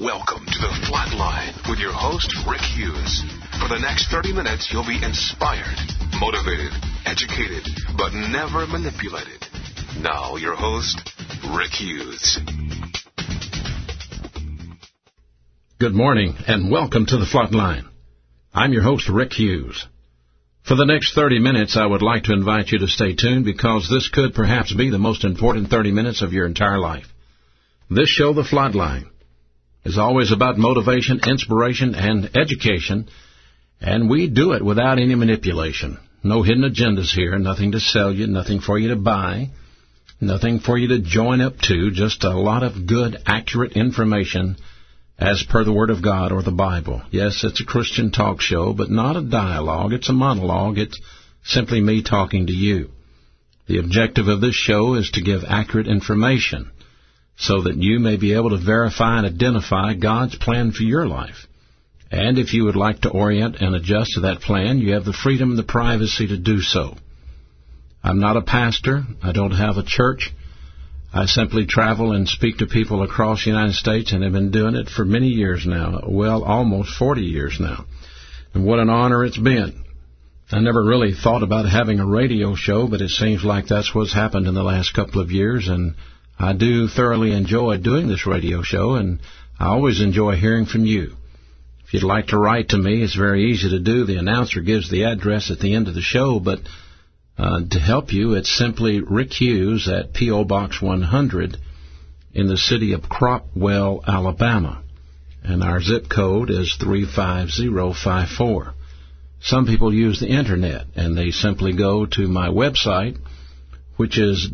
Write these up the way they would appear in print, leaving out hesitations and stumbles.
Welcome to The Flatline with your host, Rick Hughes. For the next 30 minutes, you'll be inspired, motivated, educated, but never manipulated. Now, your host, Rick Hughes. Good morning, and welcome to The Flatline. I'm your host, Rick Hughes. For the next 30 minutes, I would like to invite you to stay tuned because this could perhaps be the most important 30 minutes of your entire life. This show, The Flatline, is always about motivation, inspiration, and education, and we do it without any manipulation. No hidden agendas here, nothing to sell you, nothing for you to buy, nothing for you to join up to, just a lot of good, accurate information as per the Word of God or the Bible. Yes, it's a Christian talk show, but not a dialogue. It's a monologue. It's simply me talking to you. The objective of this show is to give accurate information so that you may be able to verify and identify God's plan for your life. And if you would like to orient and adjust to that plan, you have the freedom and the privacy to do so. I'm not a pastor. I don't have a church. I simply travel and speak to people across the United States, and have been doing it for many years now, well, almost 40 years now. And what an honor it's been. I never really thought about having a radio show, but it seems like that's what's happened in the last couple of years, and I do thoroughly enjoy doing this radio show, and I always enjoy hearing from you. If you'd like to write to me, it's very easy to do. The announcer gives the address at the end of the show, but to help you, it's simply Rick Hughes at P.O. Box 100 in the city of Cropwell, Alabama, and our zip code is 35054. Some people use the Internet, and they simply go to my website, which is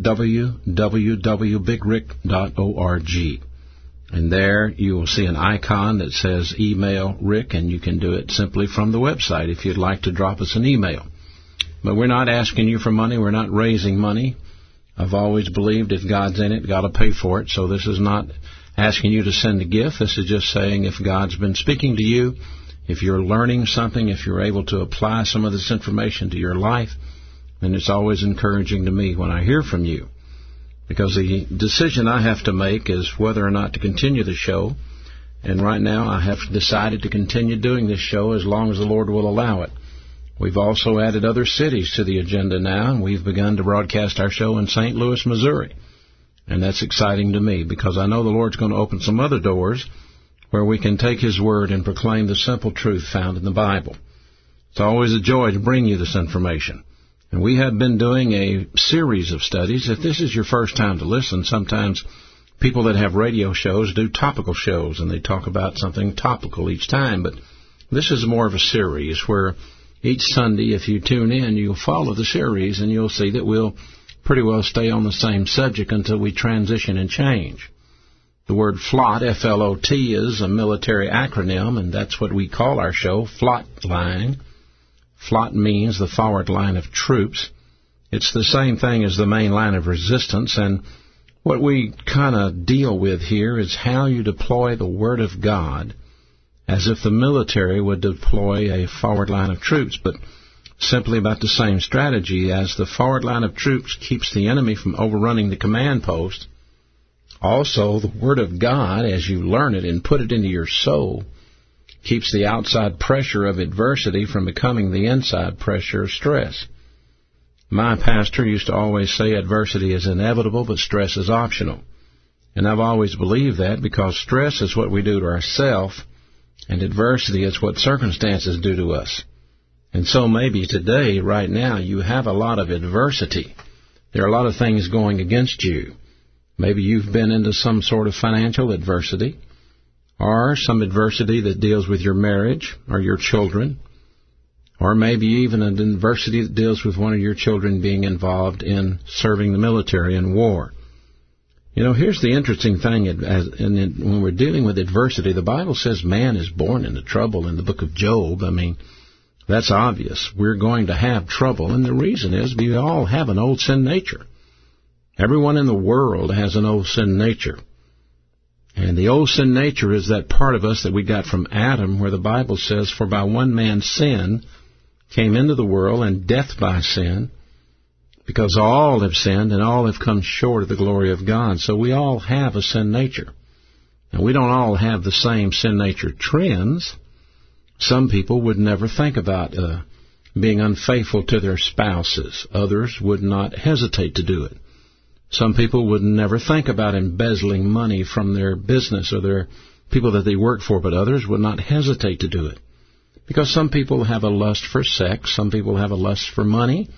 www.bigrick.org. And there you will see an icon that says Email Rick, and you can do it simply from the website if you'd like to drop us an email. But we're not asking you for money. We're not raising money. I've always believed if God's in it, got to pay for it. So this is not asking you to send a gift. This is just saying if God's been speaking to you, if you're learning something, if you're able to apply some of this information to your life, then it's always encouraging to me when I hear from you. Because the decision I have to make is whether or not to continue the show. And right now I have decided to continue doing this show as long as the Lord will allow it. We've also added other cities to the agenda now, and we've begun to broadcast our show in St. Louis, Missouri. And that's exciting to me because I know the Lord's going to open some other doors where we can take His Word and proclaim the simple truth found in the Bible. It's always a joy to bring you this information. And we have been doing a series of studies. If this is your first time to listen, sometimes people that have radio shows do topical shows, and they talk about something topical each time. But this is more of a series where each Sunday, if you tune in, you'll follow the series, and you'll see that we'll pretty well stay on the same subject until we transition and change. The word FLOT, F-L-O-T, is a military acronym, and that's what we call our show, Flatline. FLOT means the forward line of troops. It's the same thing as the main line of resistance, and what we kind of deal with here is how you deploy the Word of God as if the military would deploy a forward line of troops, but simply about the same strategy. As the forward line of troops keeps the enemy from overrunning the command post, also the Word of God, as you learn it and put it into your soul, keeps the outside pressure of adversity from becoming the inside pressure of stress. My pastor used to always say adversity is inevitable, but stress is optional. And I've always believed that because stress is what we do to ourselves, and adversity is what circumstances do to us. And so maybe today, right now, you have a lot of adversity. There are a lot of things going against you. Maybe you've been into some sort of financial adversity, or some adversity that deals with your marriage or your children, or maybe even an adversity that deals with one of your children being involved in serving the military in war. You know, here's the interesting thing. When we're dealing with adversity, the Bible says man is born into trouble in the book of Job. I mean, that's obvious. We're going to have trouble, and the reason is we all have an old sin nature. Everyone in the world has an old sin nature. And the old sin nature is that part of us that we got from Adam, where the Bible says, for by one man's sin came into the world, and death by sin, because all have sinned and all have come short of the glory of God. So we all have a sin nature. Now, we don't all have the same sin nature trends. Some people would never think about being unfaithful to their spouses. Others would not hesitate to do it. Some people would never think about embezzling money from their business or their people that they work for, but others would not hesitate to do it. Because some people have a lust for sex, some people have a lust for money.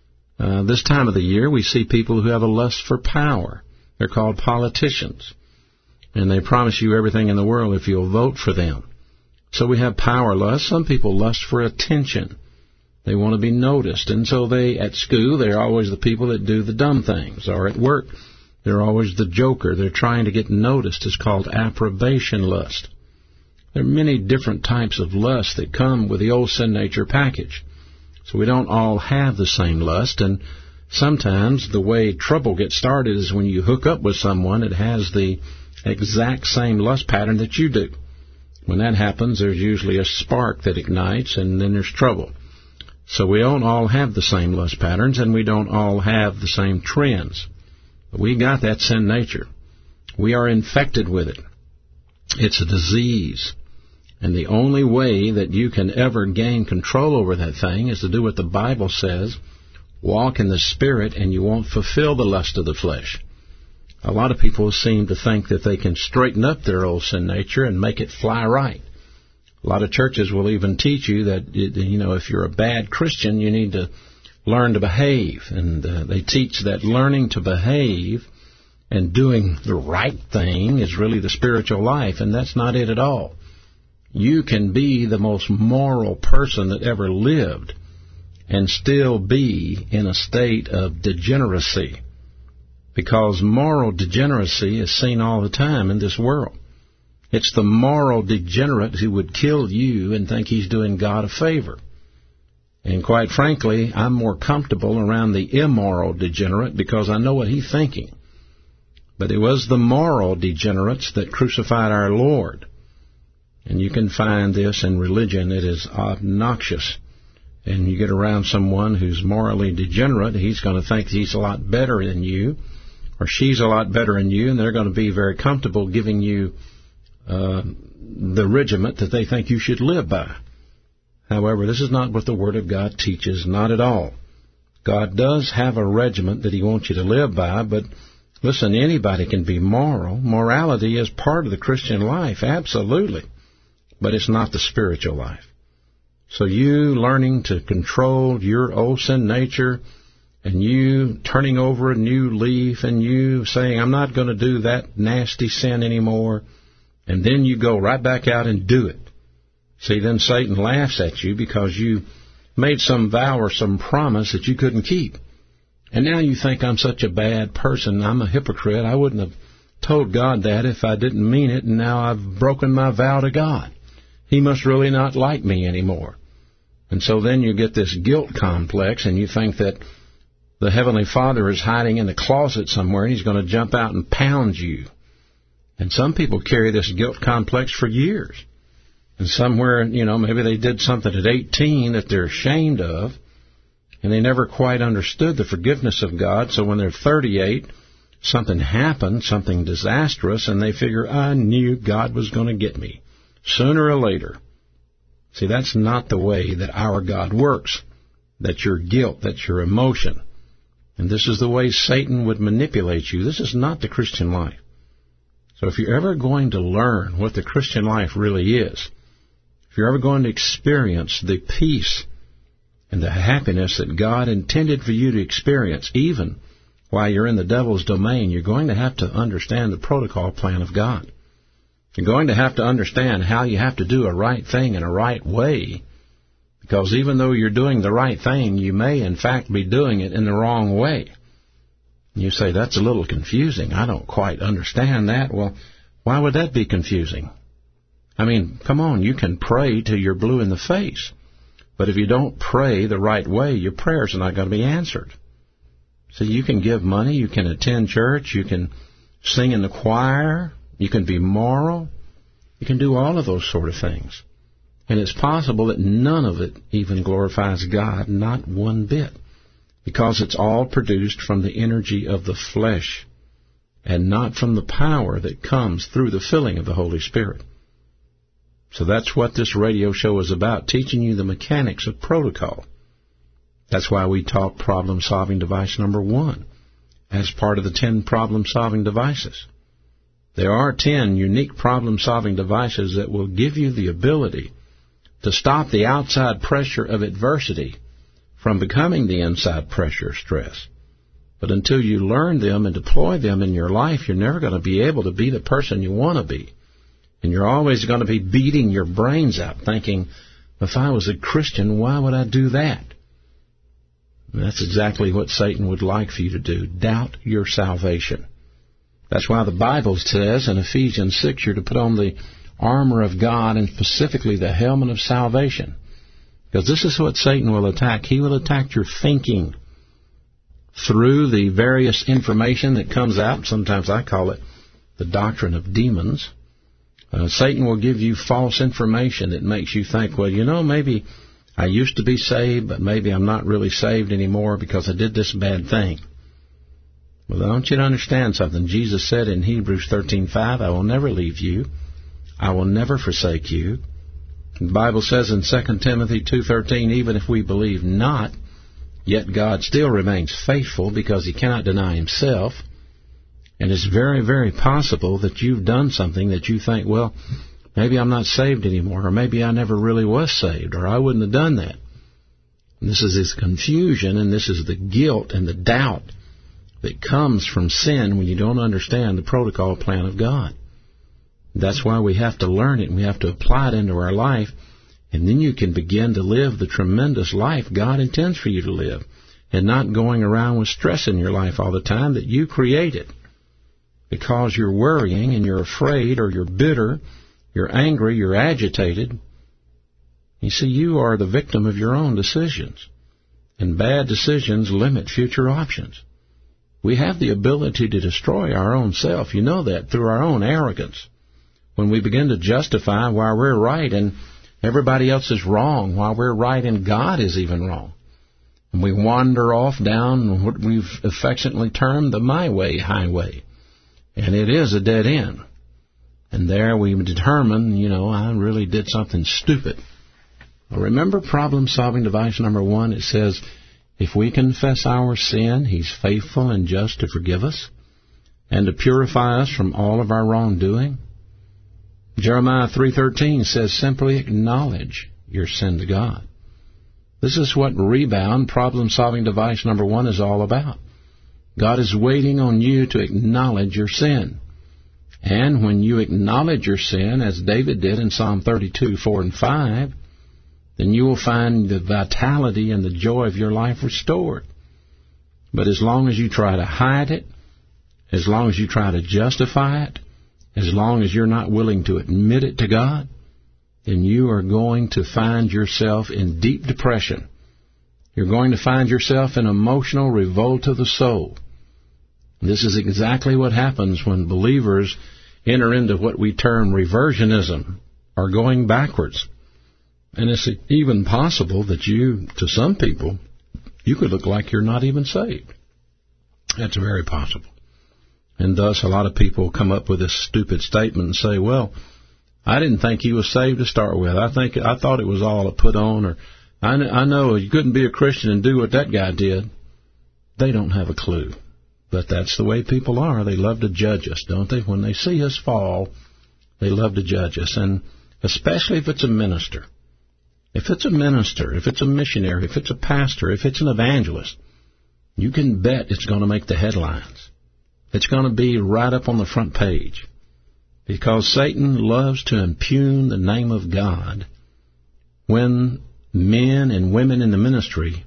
This time of the year, we see people who have a lust for power. They're called politicians. And they promise you everything in the world if you'll vote for them. So we have power lust. Some people lust for attention. They want to be noticed. And so at school, they're always the people that do the dumb things. Or at work, they're always the joker. They're trying to get noticed. It's called approbation lust. There are many different types of lust that come with the old sin nature package. So we don't all have the same lust. And sometimes the way trouble gets started is when you hook up with someone that has the exact same lust pattern that you do. When that happens, there's usually a spark that ignites, and then there's trouble. So we don't all have the same lust patterns, and we don't all have the same trends. But we got that sin nature. We are infected with it. It's a disease. And the only way that you can ever gain control over that thing is to do what the Bible says, walk in the Spirit, and you won't fulfill the lust of the flesh. A lot of people seem to think that they can straighten up their old sin nature and make it fly right. A lot of churches will even teach you that, if you're a bad Christian, you need to learn to behave. And they teach that learning to behave and doing the right thing is really the spiritual life, and that's not it at all. You can be the most moral person that ever lived and still be in a state of degeneracy. Because moral degeneracy is seen all the time in this world. It's the moral degenerate who would kill you and think he's doing God a favor. And quite frankly, I'm more comfortable around the immoral degenerate because I know what he's thinking. But it was the moral degenerates that crucified our Lord. And you can find this in religion. It is obnoxious. And you get around someone who's morally degenerate, he's going to think he's a lot better than you, or she's a lot better than you, and they're going to be very comfortable giving you the regiment that they think you should live by. However, this is not what the Word of God teaches, not at all. God does have a regiment that He wants you to live by, but listen, anybody can be moral. Morality is part of the Christian life, absolutely, but it's not the spiritual life. So you learning to control your old sin nature, and you turning over a new leaf, and you saying, I'm not going to do that nasty sin anymore, and then you go right back out and do it. See, then Satan laughs at you because you made some vow or some promise that you couldn't keep. And now you think, I'm such a bad person, I'm a hypocrite, I wouldn't have told God that if I didn't mean it, and now I've broken my vow to God. He must really not like me anymore. And so then you get this guilt complex, and you think that the Heavenly Father is hiding in the closet somewhere, and He's going to jump out and pound you. And some people carry this guilt complex for years. And somewhere, maybe they did something at 18 that they're ashamed of, and they never quite understood the forgiveness of God. So when they're 38, something happened, something disastrous, and they figure, I knew God was going to get me sooner or later. See, that's not the way that our God works. That's your guilt. That's your emotion. And this is the way Satan would manipulate you. This is not the Christian life. So if you're ever going to learn what the Christian life really is, if you're ever going to experience the peace and the happiness that God intended for you to experience, even while you're in the devil's domain, you're going to have to understand the protocol plan of God. You're going to have to understand how you have to do a right thing in a right way, because even though you're doing the right thing, you may in fact be doing it in the wrong way. You say, that's a little confusing. I don't quite understand that. Well, why would that be confusing? I mean, come on, you can pray till you're blue in the face. But if you don't pray the right way, your prayers are not going to be answered. So you can give money, you can attend church, you can sing in the choir, you can be moral, you can do all of those sort of things. And it's possible that none of it even glorifies God, not one bit, because it's all produced from the energy of the flesh. and not from the power that comes through the filling of the Holy Spirit. So that's what this radio show is about, teaching you the mechanics of protocol. That's why we taught problem-solving device number 1 as part of the 10 problem-solving devices. There are 10 unique problem-solving devices that will give you the ability to stop the outside pressure of adversity from becoming the inside pressure of stress. But until you learn them and deploy them in your life, you're never going to be able to be the person you want to be. And you're always going to be beating your brains out thinking, if I was a Christian, why would I do that? And that's exactly what Satan would like for you to do. Doubt your salvation. That's why the Bible says in Ephesians 6 you're to put on the armor of God and specifically the helmet of salvation. Because this is what Satan will attack. He will attack your thinking through the various information that comes out. Sometimes I call it the doctrine of demons. Satan will give you false information that makes you think, well, maybe I used to be saved, but maybe I'm not really saved anymore because I did this bad thing. Well, I want you to understand something. Jesus said in Hebrews 13:5, I will never leave you. I will never forsake you. The Bible says in 2 Timothy 2:13, even if we believe not, yet God still remains faithful because He cannot deny Himself. And it's very, very possible that you've done something that you think, well, maybe I'm not saved anymore, or maybe I never really was saved, or I wouldn't have done that. And this is this confusion, and this is the guilt and the doubt that comes from sin when you don't understand the protocol plan of God. That's why we have to learn it, and we have to apply it into our life, and then you can begin to live the tremendous life God intends for you to live, and not going around with stress in your life all the time that you created. Because you're worrying and you're afraid or you're bitter, you're angry, you're agitated. You see, you are the victim of your own decisions. And bad decisions limit future options. We have the ability to destroy our own self. You know that through our own arrogance. When we begin to justify why we're right and everybody else is wrong, while we're right and God is even wrong. And we wander off down what we've affectionately termed the my way highway. And it is a dead end. And there we determine, I really did something stupid. Well, remember problem-solving device number 1? It says, if we confess our sin, He's faithful and just to forgive us and to purify us from all of our wrongdoing. Jeremiah 3:13 says, simply acknowledge your sin to God. This is what Rebound, problem-solving device number 1, is all about. God is waiting on you to acknowledge your sin. And when you acknowledge your sin, as David did in Psalm 32:4 and 5, then you will find the vitality and the joy of your life restored. But as long as you try to hide it, as long as you try to justify it, as long as you're not willing to admit it to God, then you are going to find yourself in deep depression. You're going to find yourself in emotional revolt of the soul. This is exactly what happens when believers enter into what we term reversionism, or going backwards. And it's even possible that to some people, you could look like you're not even saved. That's very possible. And thus a lot of people come up with this stupid statement and say, well, I didn't think he was saved to start with. I thought it was all a put on, or I know you couldn't be a Christian and do what that guy did. They don't have a clue. But that's the way people are. They love to judge us, don't they? When they see us fall, they love to judge us. And especially if it's a minister. If it's a minister, if it's a missionary, if it's a pastor, if it's an evangelist, you can bet it's going to make the headlines. It's going to be right up on the front page. Because Satan loves to impugn the name of God when men and women in the ministry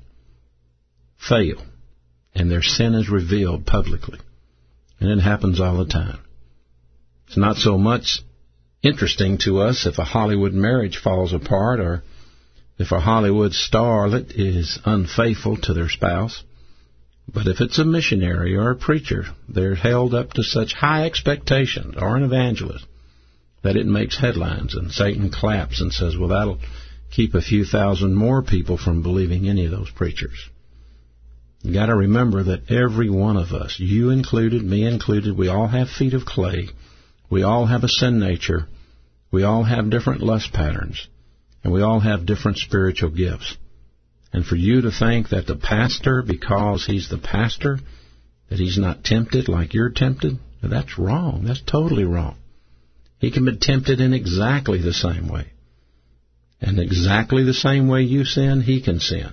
fail and their sin is revealed publicly. And it happens all the time. It's not so much interesting to us if a Hollywood marriage falls apart or if a Hollywood starlet is unfaithful to their spouse. But if it's a missionary or a preacher, they're held up to such high expectations, or an evangelist, that it makes headlines, and Satan claps and says, well, that'll keep a few thousand more people from believing any of those preachers. You got to remember that every one of us, you included, me included, we all have feet of clay. We all have a sin nature. We all have different lust patterns. And we all have different spiritual gifts. And for you to think that the pastor, because he's the pastor, that he's not tempted like you're tempted, that's wrong. That's totally wrong. He can be tempted in exactly the same way. And exactly the same way you sin, he can sin.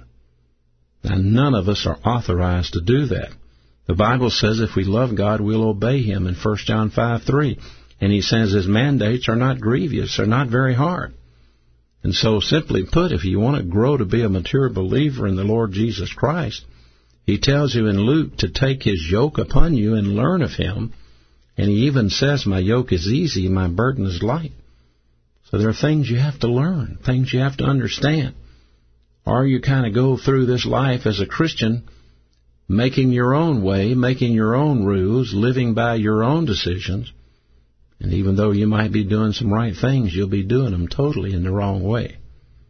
And none of us are authorized to do that. The Bible says if we love God, we'll obey him in 1 John 5:3. And he says his mandates are not grievous, they're not very hard. And so simply put, if you want to grow to be a mature believer in the Lord Jesus Christ, he tells you in Luke to take his yoke upon you and learn of him. And he even says, my yoke is easy, my burden is light. So there are things you have to learn, things you have to understand. Or you kind of go through this life as a Christian, making your own way, making your own rules, living by your own decisions. And even though you might be doing some right things, you'll be doing them totally in the wrong way.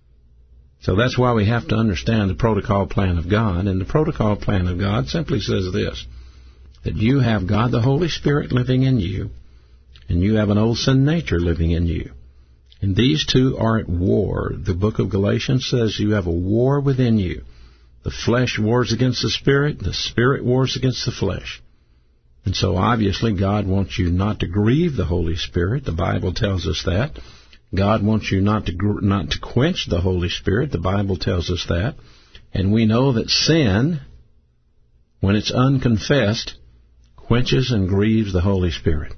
So that's why we have to understand the protocol plan of God. And the protocol plan of God simply says this, that you have God the Holy Spirit living in you, and you have an old sin nature living in you. And these two are at war. The book of Galatians says you have a war within you. The flesh wars against the spirit wars against the flesh. And so obviously God wants you not to grieve the Holy Spirit. The Bible tells us that. God wants you not to quench the Holy Spirit. The Bible tells us that. And we know that sin, when it's unconfessed, quenches and grieves the Holy Spirit.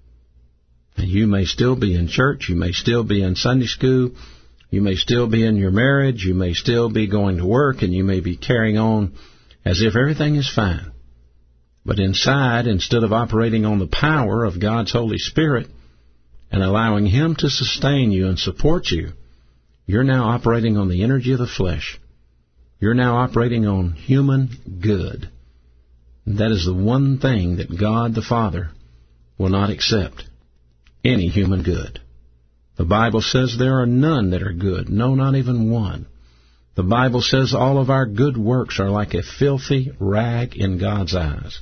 And you may still be in church, you may still be in Sunday school, you may still be in your marriage, you may still be going to work, and you may be carrying on as if everything is fine. But inside, instead of operating on the power of God's Holy Spirit and allowing him to sustain you and support you, you're now operating on the energy of the flesh. You're now operating on human good. And that is the one thing that God the Father will not accept. Any human good. The Bible says there are none that are good, no, not even one. The Bible says all of our good works are like a filthy rag in God's eyes.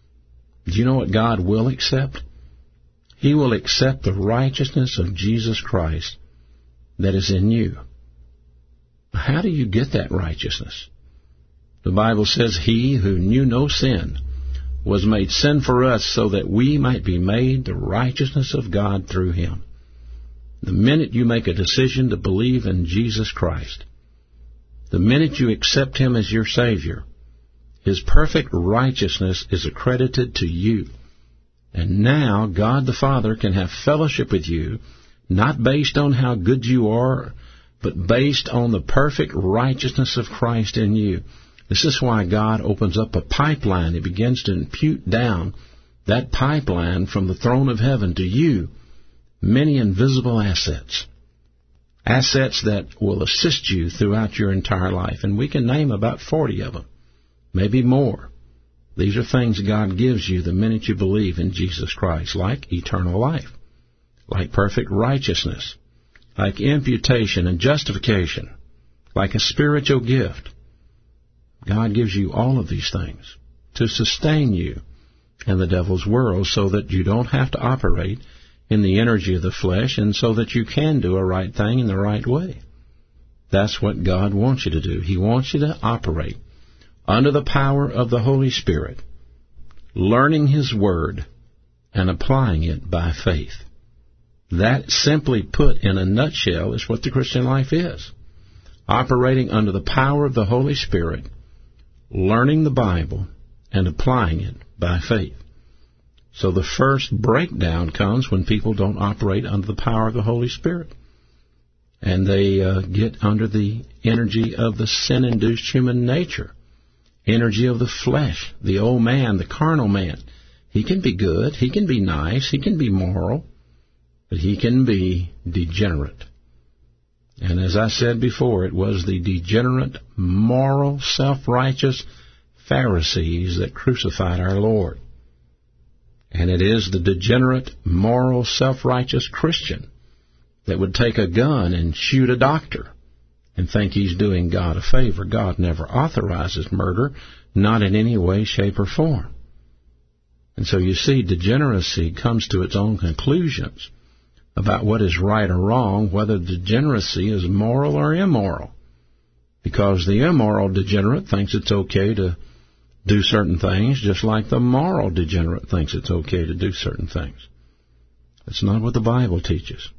Do you know what God will accept? He will accept the righteousness of Jesus Christ that is in you. How do you get that righteousness? The Bible says he who knew no sin was made sin for us so that we might be made the righteousness of God through him. The minute you make a decision to believe in Jesus Christ, the minute you accept him as your Savior, his perfect righteousness is accredited to you. And now God the Father can have fellowship with you, not based on how good you are, but based on the perfect righteousness of Christ in you. This is why God opens up a pipeline. He begins to impute down that pipeline from the throne of heaven to you many invisible assets. Assets that will assist you throughout your entire life. And we can name about 40 of them, maybe more. These are things God gives you the minute you believe in Jesus Christ, like eternal life, like perfect righteousness, like imputation and justification, like a spiritual gift. God gives you all of these things to sustain you in the devil's world so that you don't have to operate in the energy of the flesh and so that you can do a right thing in the right way. That's what God wants you to do. He wants you to operate under the power of the Holy Spirit, learning his word and applying it by faith. That, simply put in a nutshell, is what the Christian life is. Operating under the power of the Holy Spirit, learning the Bible, and applying it by faith. So the first breakdown comes when people don't operate under the power of the Holy Spirit. And they get under the energy of the sin-induced human nature, energy of the flesh, the old man, the carnal man. He can be good, he can be nice, he can be moral, but he can be degenerate. And as I said before, it was the degenerate, moral, self-righteous Pharisees that crucified our Lord. And it is the degenerate, moral, self-righteous Christian that would take a gun and shoot a doctor and think he's doing God a favor. God never authorizes murder, not in any way, shape, or form. And so you see, degeneracy comes to its own conclusions about what is right or wrong, whether degeneracy is moral or immoral. Because the immoral degenerate thinks it's okay to do certain things, just like the moral degenerate thinks it's okay to do certain things. That's not what the Bible teaches.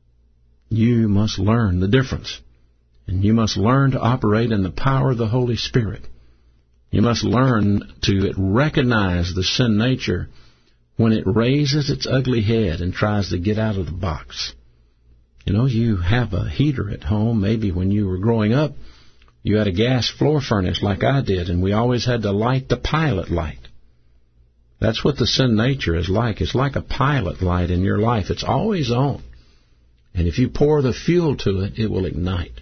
You must learn the difference. And you must learn to operate in the power of the Holy Spirit. You must learn to recognize the sin nature when it raises its ugly head and tries to get out of the box. You know, you have a heater at home. Maybe when you were growing up, you had a gas floor furnace like I did, and we always had to light the pilot light. That's what the sin nature is like. It's like a pilot light in your life. It's always on. And if you pour the fuel to it, it will ignite.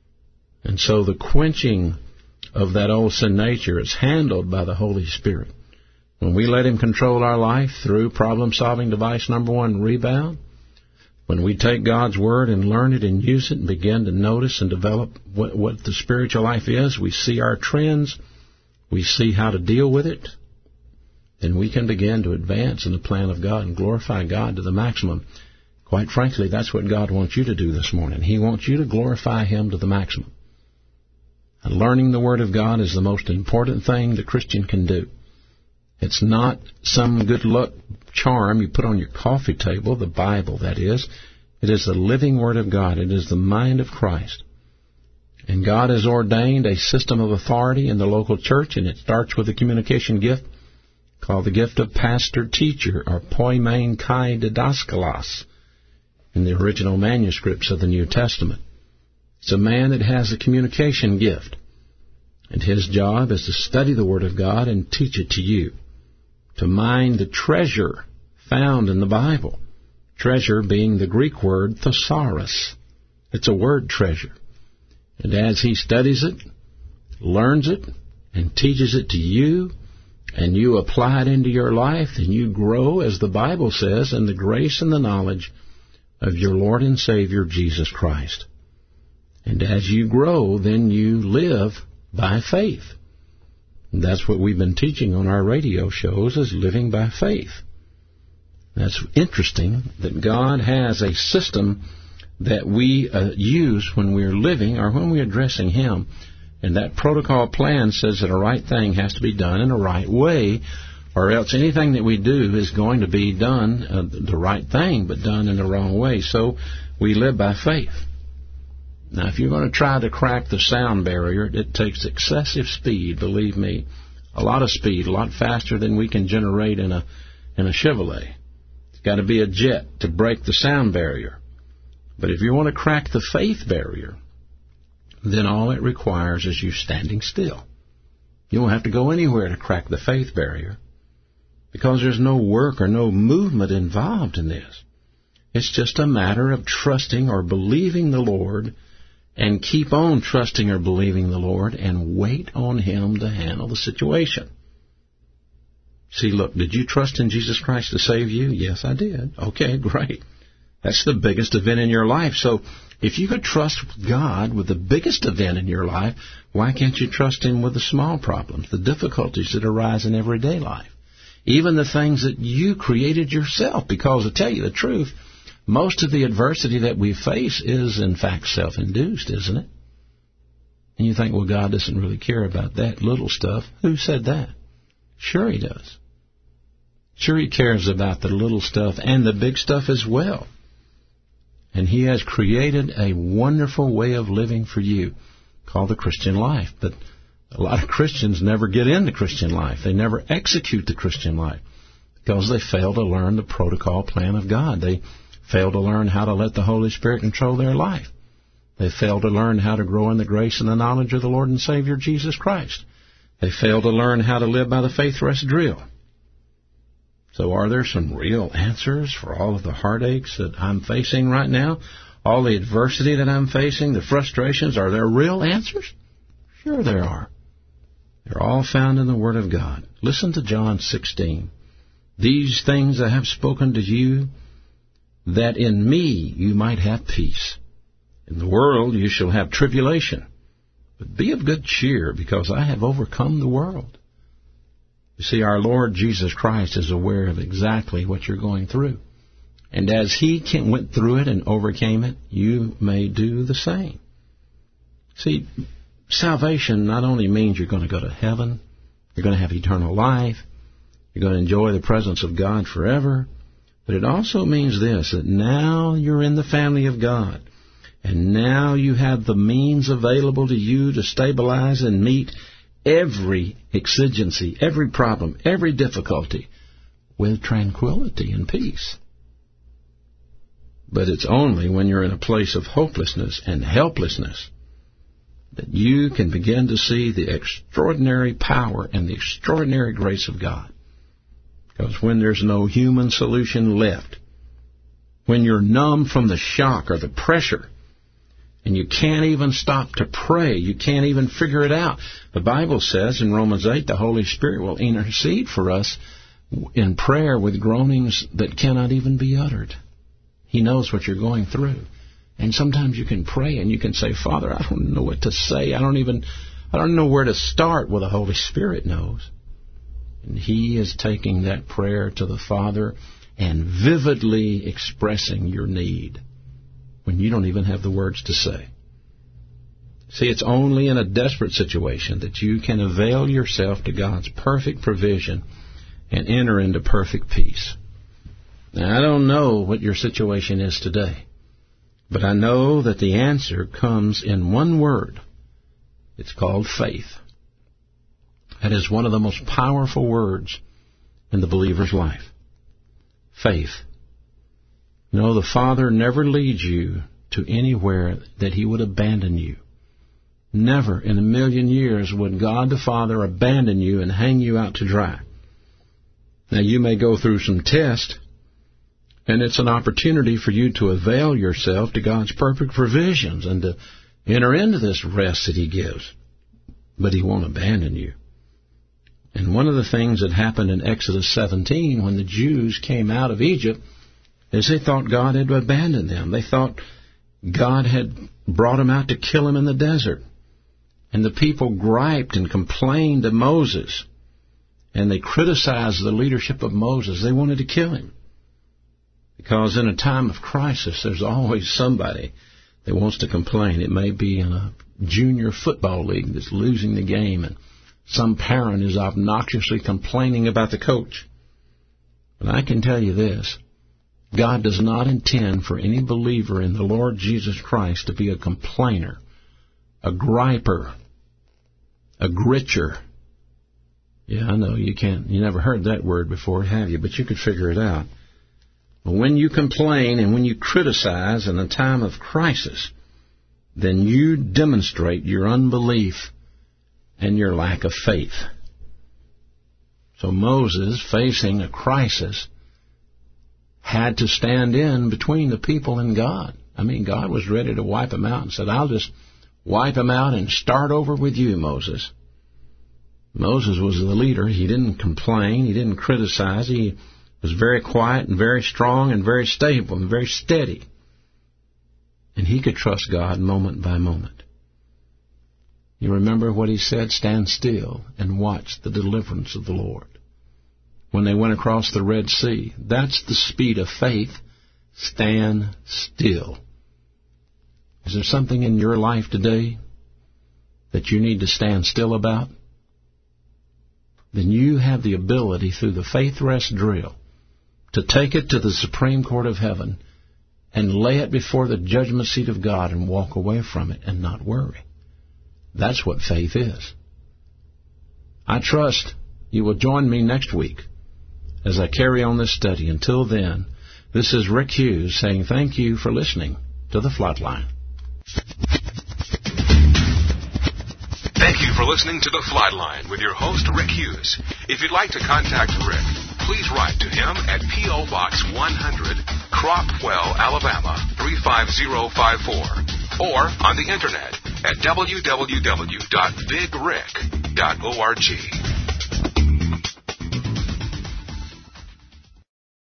And so the quenching of that old sin nature is handled by the Holy Spirit. When we let Him control our life through problem-solving device number 1, rebound, when we take God's Word and learn it and use it and begin to notice and develop what the spiritual life is, we see our trends, we see how to deal with it, then we can begin to advance in the plan of God and glorify God to the maximum. Quite frankly, that's what God wants you to do this morning. He wants you to glorify Him to the maximum. And learning the Word of God is the most important thing the Christian can do. It's not some good luck charm you put on your coffee table, the Bible, that is. It is the living Word of God. It is the mind of Christ. And God has ordained a system of authority in the local church, and it starts with a communication gift called the gift of pastor-teacher, or poimen kai didaskalos, in the original manuscripts of the New Testament. It's a man that has a communication gift, and his job is to study the Word of God and teach it to you, to mine the treasure found in the Bible. Treasure being the Greek word thesaurus. It's a word treasure. And as he studies it, learns it, and teaches it to you, and you apply it into your life, and you grow, as the Bible says, in the grace and the knowledge of your Lord and Savior, Jesus Christ. And as you grow, then you live by faith. And that's what we've been teaching on our radio shows, is living by faith. That's interesting that God has a system that we use when we're living or when we're addressing Him. And that protocol plan says that a right thing has to be done in a right way, or else anything that we do is going to be done the right thing, but done in the wrong way. So we live by faith. Now, if you're going to try to crack the sound barrier, it takes excessive speed, believe me. A lot of speed, a lot faster than we can generate in a Chevrolet. It's got to be a jet to break the sound barrier. But if you want to crack the faith barrier, then all it requires is you standing still. You won't have to go anywhere to crack the faith barrier, because there's no work or no movement involved in this. It's just a matter of trusting or believing the Lord, and keep on trusting or believing the Lord, and wait on Him to handle the situation. See, look, did you trust in Jesus Christ to save you? Yes, I did. Okay, great. That's the biggest event in your life. So if you could trust God with the biggest event in your life, why can't you trust Him with the small problems, the difficulties that arise in everyday life? Even the things that you created yourself, because to tell you the truth, most of the adversity that we face is, in fact, self-induced, isn't it? And you think, well, God doesn't really care about that little stuff. Who said that? Sure He does. Sure He cares about the little stuff and the big stuff as well. And He has created a wonderful way of living for you called the Christian life. But a lot of Christians never get into Christian life. They never execute the Christian life because they fail to learn the protocol plan of God. They fail to learn how to let the Holy Spirit control their life. They fail to learn how to grow in the grace and the knowledge of the Lord and Savior Jesus Christ. They fail to learn how to live by the faith rest drill. So are there some real answers for all of the heartaches that I'm facing right now? All the adversity that I'm facing, the frustrations, are there real answers? Sure there are. They're all found in the Word of God. Listen to John 16. These things I have spoken to you, that in me you might have peace. In the world you shall have tribulation. But be of good cheer, because I have overcome the world. You see, our Lord Jesus Christ is aware of exactly what you're going through. And as He went through it and overcame it, you may do the same. See, salvation not only means you're going to go to heaven, you're going to have eternal life, you're going to enjoy the presence of God forever, but it also means this, that now you're in the family of God, and now you have the means available to you to stabilize and meet every exigency, every problem, every difficulty with tranquility and peace. But it's only when you're in a place of hopelessness and helplessness that you can begin to see the extraordinary power and the extraordinary grace of God. Because when there's no human solution left, when you're numb from the shock or the pressure, and you can't even stop to pray, you can't even figure it out. The Bible says in Romans 8, the Holy Spirit will intercede for us in prayer with groanings that cannot even be uttered. He knows what you're going through. And sometimes you can pray and you can say, Father, I don't know what to say. I don't know where to start. Well, the Holy Spirit knows. And He is taking that prayer to the Father and vividly expressing your need when you don't even have the words to say. See, it's only in a desperate situation that you can avail yourself to God's perfect provision and enter into perfect peace. Now, I don't know what your situation is today, but I know that the answer comes in one word. It's called faith. That is one of the most powerful words in the believer's life. Faith. No, the Father never leads you to anywhere that He would abandon you. Never in a million years would God the Father abandon you and hang you out to dry. Now, you may go through some tests, and it's an opportunity for you to avail yourself to God's perfect provisions and to enter into this rest that He gives. But He won't abandon you. And one of the things that happened in Exodus 17 when the Jews came out of Egypt is they thought God had abandoned them. They thought God had brought them out to kill them in the desert. And the people griped and complained to Moses. And they criticized the leadership of Moses. They wanted to kill him. Because in a time of crisis, there's always somebody that wants to complain. It may be in a junior football league that's losing the game, and some parent is obnoxiously complaining about the coach. But I can tell you this. God does not intend for any believer in the Lord Jesus Christ to be a complainer, a griper, a gritcher. Yeah, I know you never heard that word before, have you? But you could figure it out. But when you complain and when you criticize in a time of crisis, then you demonstrate your unbelief and your lack of faith. So Moses, facing a crisis, had to stand in between the people and God. I mean, God was ready to wipe them out and said, I'll just wipe them out and start over with you, Moses. Moses was the leader. He didn't complain. He didn't criticize. He was very quiet and very strong and very stable and very steady. And he could trust God moment by moment. You remember what he said? Stand still and watch the deliverance of the Lord. When they went across the Red Sea, that's the speed of faith. Stand still. Is there something in your life today that you need to stand still about? Then you have the ability through the faith rest drill to take it to the Supreme Court of Heaven and lay it before the judgment seat of God and walk away from it and not worry. That's what faith is. I trust you will join me next week as I carry on this study. Until then, this is Rick Hughes saying thank you for listening to The Flatline. Thank you for listening to The Flatline with your host, Rick Hughes. If you'd like to contact Rick, please write to him at P.O. Box 100, Cropwell, Alabama, 35054, or on the Internet at www.bigrick.org.